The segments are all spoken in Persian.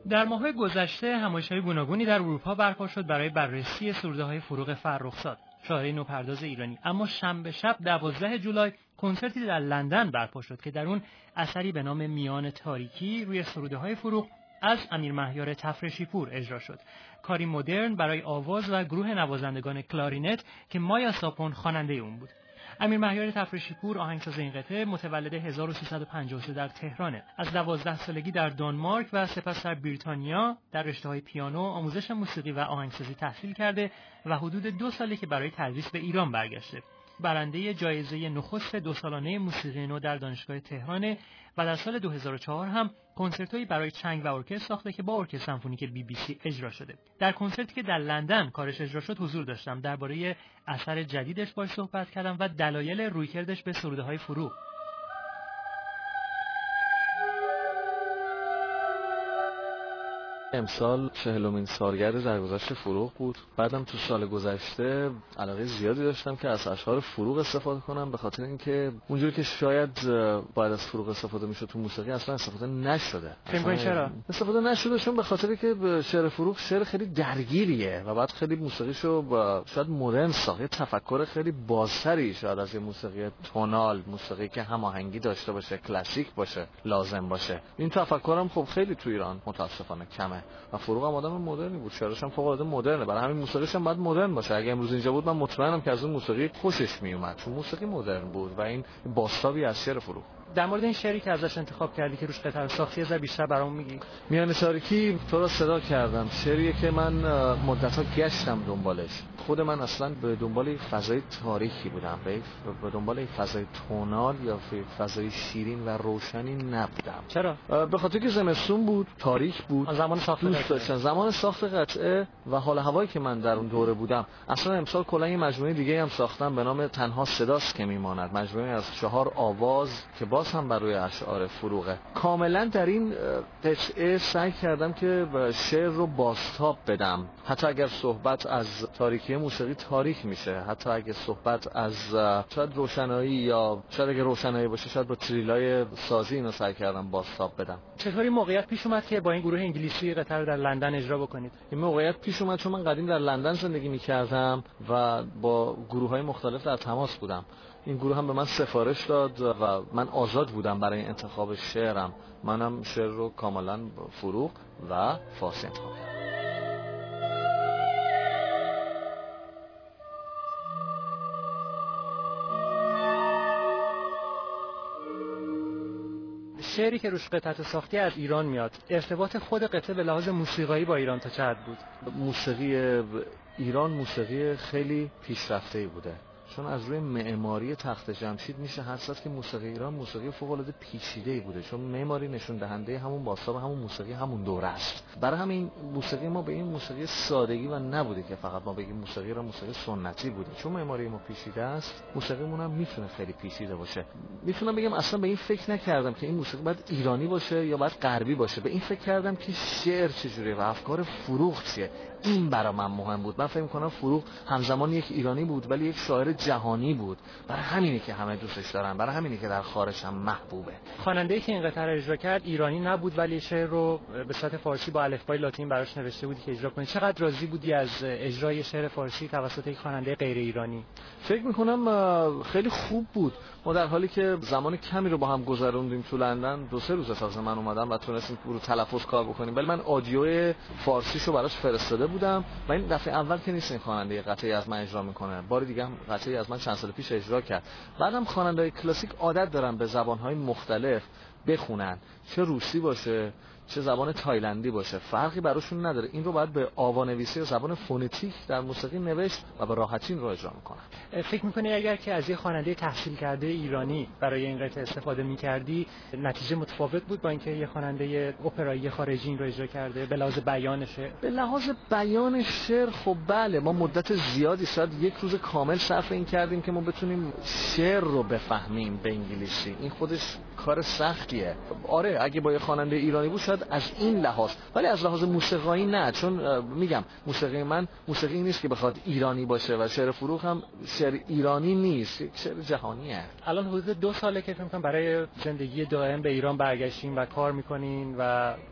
در ماه‌های گذشته همایش‌های گوناگونی در اروپا برپا شد برای بررسی سروده‌های فروغ فرخزاد، شاعره نوپرداز ایرانی. اما شنبه شب 12 جولای کنسرتی در لندن برپا شد که در اون اثری به نام میان تاریکی روی سروده‌های فروغ از امیر مهیار تفرشی پور اجرا شد. کاری مدرن برای آواز و گروه نوازندگان کلارینت که مایا ساپون خواننده اون بود. امیر مهیار تفرشی پور آهنگساز این قطعه متولد 1353 در تهرانه. از 12 سالگی در دانمارک و سپس در بریتانیا در رشته‌های پیانو، آموزش موسیقی و آهنگسازی تحصیل کرده و حدود 2 ساله که برای تدریس به ایران برگشته. برنده جایزه نخست 2 سالانه موسیقی نو در دانشگاه تهران و در سال 2004 هم کنسرت‌هایی برای چنگ و ارکستر ساخته که با ارکستر سمفونیک BBC اجرا شده. در کنسرتی که در لندن کارش اجرا شد حضور داشتم. درباره اثر جدیدش باهاش صحبت کردم و دلایل رویکردش به سروده‌های فروغ. امسال 40مین سالگرد درگذشت فروغ بود. بعدم تو سال گذشته علاقه زیادی داشتم که از اشعار فروغ استفاده کنم، به خاطر اینکه اونجوری که شاید باید از فروغ استفاده میشد تو موسیقی اصلا استفاده نشده. فکر کنید چرا؟ استفاده نشده چون به خاطری که شعر فروغ شعر خیلی درگیریه و بعد خیلی موسیقیشو شاید مدرن ساخت، تفکر خیلی بازتری شاید از موسیقی تونال، موسیقی که هماهنگی داشته باشه، کلاسیک باشه، لازم باشه. این تفکرم خب خیلی تو ایران متاسفانه کمه. و فروغ هم آدم مدرنی بود، شعرش هم فوق العاده مدرنه، برای همین موسیقیش هم باید مدرن باشه. اگه امروز اینجا بود من مطمئنم که از اون موسیقی خوشش میومد، چون موسیقی مدرن بود و این بازتابی از شعر فروغ. در مورد این شعری که ازش انتخاب کردی که روش قطعه ساختی از بیشتر برام میگی؟ میان تاریکی تو رو صدا کردم، شعریه که من مدت‌ها گشتم دنبالش. خود من اصلا به دنبال فضای تاریخی بودم، به دنبال فضای تونال یا فضای شیرین و روشنی نبودم. چرا؟ به خاطر که زمستون بود، تاریک بود، زمان ساخت دوست داشتم زمان ساخت قطعه و حال هوایی که من در اون دوره بودم. اصلا امسال کلا یه مجموعه دیگه هم ساختم به نام تنها صداست که میماند، مجموعه از 4 آواز که باز هم بر روی اشعار فروغه. کاملا در این قطعه سعی کردم که شعر رو بازتاب بدم، حتی اگر صحبت از تاریکی موسیقی تاریک میشه، حتی اگه صحبت از شاید روشنایی یا شاید اگه روشنایی باشه شاید با تریلای سازی اینو سعی کردم بازتاب بدم. چطوری موقعیت پیش اومد که با این گروه انگلیسی قطعه رو در لندن اجرا بکنید؟ این موقعیت پیش اومد چون من قدیم در لندن زندگی میکردم و با گروه‌های مختلف در تماس بودم. این گروه هم به من سفارش داد و من آزاد بودم برای انتخاب شعرم. منم شعر رو کاملا فروغ و فارسی انتخاب کردم. شعری که روش قطعه ساختی از ایران میاد، ارتباط خود قطعه به لحاظ موسیقایی با ایران تا چه حد بود؟ موسیقی ایران موسیقی خیلی پیشرفته‌ای بوده، چون از روی معماری تخت جمشید میشه حدس زد که موسیقی ایران موسیقی فوق العاده پیچیده‌ای بوده، چون معماری نشون دهنده همون بازتاب همون موسیقی همون دوره است. برای همین موسیقی ما به این موسیقی سادگی و نبوده که فقط ما بگیم موسیقی را موسیقی سنتی بوده، چون معماری ما پیچیده است موسیقیمون هم میتونه خیلی پیچیده باشه. میتونم بگم اصلا به این فکر نکردم که این موسیقی باید ایرانی باشه یا باید غربی باشه، به این فکر کردم که شعر چجوریه و افکار فروغ چیه. این برای من مهم بود. من فکر می‌کنم فروغ همزمان یک ایرانی بود ولی یک شاعر جهانی بود، برای همینه که همه دوستش دارن، برای همینه که در خارج هم محبوبه. خواننده‌ای که این قطعه رو اجرا کرد ایرانی نبود ولی شعر رو به صورت فارسی با الفبای لاتین براش نوشته بودی که اجرا کنی. چقدر راضی بودی از اجرای شعر فارسی توسط یک خواننده غیر ایرانی؟ فکر می‌کنم خیلی خوب بود. ما در حالی که زمان کمی رو با هم گذروندیم تو لندن، 2-3 روز تازه من اومدم و تونستیم رو تلفظ کار بکنیم، ولی من آدیو فارسیشو براش فرستاده بودم و این دفعه اول که نیست این خواننده قطعی از من اجرا میکنه، بار دیگه هم قطعی از من چند سال پیش اجرا کرد. بعدم خواننده‌های کلاسیک عادت دارن به زبان‌های مختلف بخونن، چه روسی باشه چه زبان تایلندی باشه، فرقی براشون نداره. این رو باید به آوانویسی زبان فونتیک در موسیقی نوشت و به راحتی این رو اجرا میکنن. فکر میکنی اگر که از یه خواننده تحصیل کرده ایرانی برای این قطعه استفاده میکردی نتیجه متفاوت بود با اینکه یه خواننده اپرایی خارجی این رو اجرا کرده به لحاظ بیان شعر؟ به لحاظ بیان شعر خب بله، ما مدت زیادی شاید 1 روز کامل صرف این کردیم که ما بتونیم شعر رو بفهمیم به انگلیسی. این خودش کار سختیه. آره اگه با یه خواننده ایرانی بود شاید از این لحاظ، ولی از لحاظ موسیقایی نه، چون میگم موسیقی من موسیقی نیست که بخواد ایرانی باشه و شعر فروغ هم شعر ایرانی نیست، شعر جهانیه. الان حدود 2 ساله که فکر می‌کنم برای زندگی دائم به ایران برگشتین و کار می‌کنین و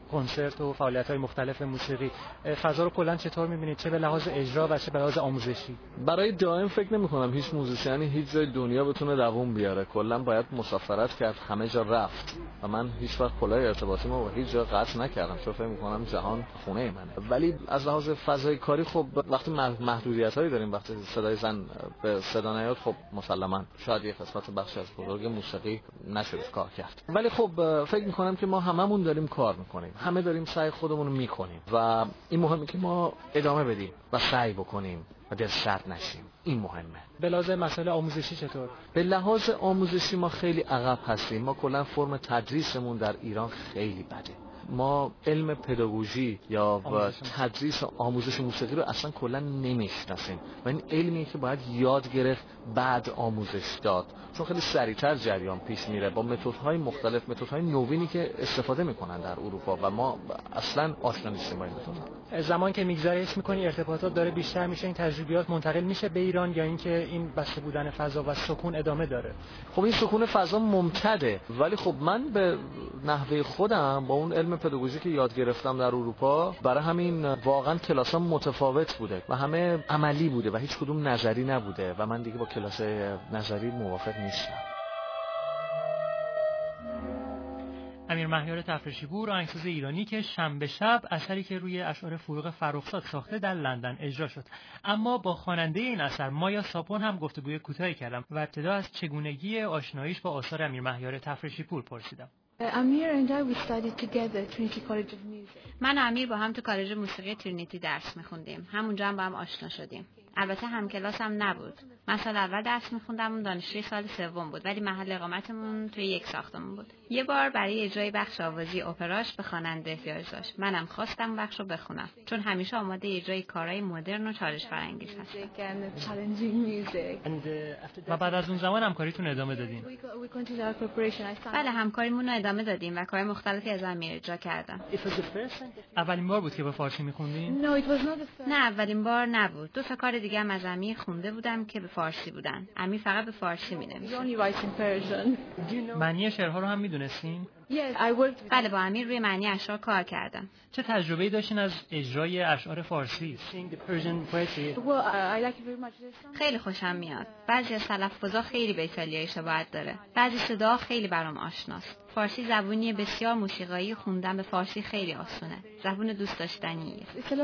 کنسرت و فعالیت‌های مختلف موسیقی، فضا رو کلاً چطور می‌بینید، چه به لحاظ اجرا و چه به لحاظ آموزشی؟ برای دائم فکر نمی‌کنم هیچ موزیسیانی هیچ جای دنیا بتونه دووم بیاره. کلاً باید مسافرت کرد، همه جا رفت و من هیچ وقت کلاه ارتباطیمو با هیچ جا قطع نکردم، چون فکر می‌کنم جهان خونه منه. ولی از لحاظ فضای کاری خب وقتی محدودیت‌هایی داریم، وقتی صدای زن به صدا نیاد، خب مسلماً شاید یه قسمت بخش از بزرگ موسیقی نشه کار کرد. ولی خب فکر می‌کنم که ما هممون داریم کار می‌کنیم، همه داریم سعی خودمون رو می‌کنیم و این مهمه که ما ادامه بدیم و سعی بکنیم و دلسرد نشیم. این مهمه. به لحاظ مسائل آموزشی چطور؟ به لحاظ آموزشی ما خیلی عقب هستیم. ما کلا فرم تدریسمون در ایران خیلی بده. ما علم پداگوژی یا تدریس و آموزش موسیقی رو اصلا کلا نمیشناسیم و این علمیه که باید یاد گرفت بعد آموزش داد، چون خیلی سریعتر جریان پیش میره با متدهای مختلف، متدهای نوینی که استفاده میکنن در اروپا و ما اصلا آشنا نیستیم با این متد. زمان که میگذره حس میکنی ارتباطات داره بیشتر میشه، این تجربیات منتقل میشه به ایران، یا اینکه این بسته بودن فضا و سکون ادامه داره؟ خب این سکون فضا ممتده، ولی خب من به نحوه خودم با اون علم پداگوژی که یاد گرفتم در اروپا، برای همین واقعا کلاسام متفاوت بوده و همه عملی بوده و هیچ کدوم نظری نبوده و من دیگه با کلاس نظری موافق نیستم. امیر مهیار تفرشی‌پور، آهنگساز ایرانی که شنبه شب اثری که روی اشعار فروغ فرخزاد ساخته در لندن اجرا شد. اما با خواننده این اثر مایا ساپون هم گفتگوی کوتاهی کردم و ابتدا از چگونگی آشناییش با آثار امیر مهیار تفرشی‌پور پرسیدم. Amir and I we studied together Trinity College of Music. من و امیر با هم تو کالج موسیقی ترینیتی درس می‌خوندیم. همونجا هم با هم آشنا شدیم. البته هم کلاس هم نبود. من سال اول درس می‌خوندم، اون دانشجوی سال سوم بود، ولی محل اقامتمون توی یک ساختمون بود. یه بار برای اجرای بخش آوازی اپراش به خواننده احتیاج داشت. منم خواستم بخش رو بخونم، چون همیشه آماده اجرای کارهای مدرن و چالش برانگیز هستم. و بعد از اون زمان همکاریتون ادامه دادین؟ بله، همکاریمون رو ادامه دادیم و کار مختلفی از امیر اجرا کردم. اولین بار بود که به فارسی می‌خوندین؟ نه، اولین بار نبود. دو تا کار دیگه هم از امیر خونده بودم که به فارسی بودن. امیر فقط به فارسی می‌نویسه. معنی شعرها رو هم می‌دونستین؟ بله، با امیر روی معنی اشعار کار کردم. چه تجربه‌ای داشتین از اجرای اشعار فارسی؟ خیلی خوشم میاد. بعضی از تلفظا خیلی به ایتالیایی شباهت داره. بعضی صداها خیلی برام آشناست. فارسی زبونی بسیار موسیقایی، خوندن به فارسی خیلی آسونه. زبون دوست داشتنیه.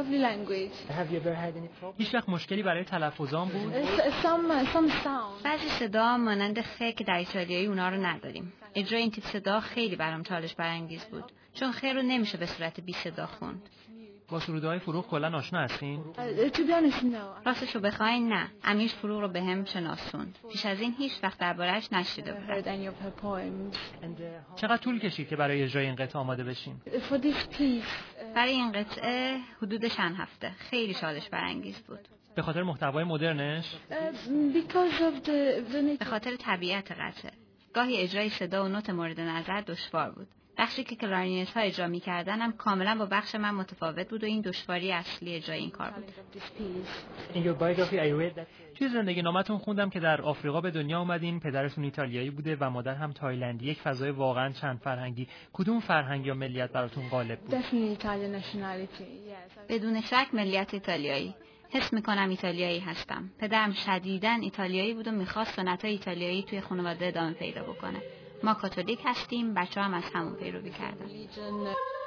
هیچ وقت مشکلی برای تلفظام بود؟ بعضی صدا مانند خ که در ایتالیایی اونا رو نداریم. اجرای این تیپ صدا خیلی برام چالش برانگیز بود، چون خ رو نمیشه به صورت بی صدا خوند. با سروده‌های فروغ کلاً آشنا هستین؟ راستشو بخواین نه. امیر فروغ رو بهم شناسوند. پیش از این هیچ وقت درباره‌اش نشنیده بودم. چقدر طول کشید که برای اجرای این قطعه آماده بشین؟ برای این قطعه حدود چند هفته. خیلی چالش برانگیز بود. به خاطر محتوای مدرنش؟ به خاطر طبیعت قطعه. گاهی اجرای صدا و نوت مورد نظر دشوار بود. بخشی که کلارینت ها اجرا می‌کردن هم کاملا با بخش من متفاوت بود و این دشواری اصلی اجرای این کار بود. توی زندگی نامتون خوندم که در آفریقا به دنیا اومدین، پدرتون ایتالیایی بوده و مادر هم تایلندی، یک فضای واقعا چند فرهنگی. کدوم فرهنگ یا ملیت براتون غالب بود؟ بدون شک ملیت ایتالیایی. حس میکنم ایتالیایی هستم. پدرم شدیداً ایتالیایی بود و میخواست سنت‌های ایتالیایی توی خانواده ادامه پیدا بکنه. ما کاتولیک هستیم، بچه‌ها هم از همون پیروی کردن.